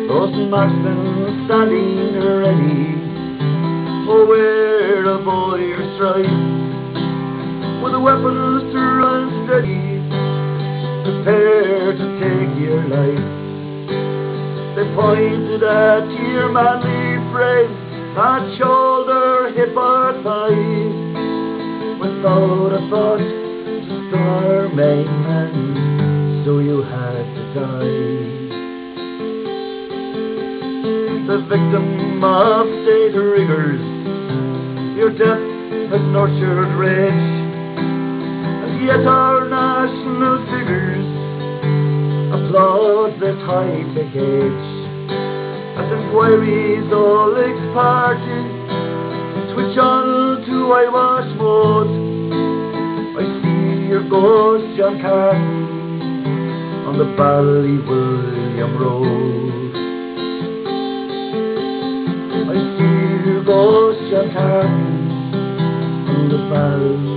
Those marksmen standing ready, aware of all your strife, with the weapons to run steady, prepare to take your life. They pointed at your manly frame, not shoulder, hip or thigh, without a thought to stun our main man, so you had to die. The victim of state rigors, your death had nurtured rage, and yet our national figures applaud this high-tech age. As inquiries all ex-party switch on to eyewash mode, I see your ghost, John Carton, on the Ballywilliam Road. I see your ghost, John Carton, on the Ballywilliam Road.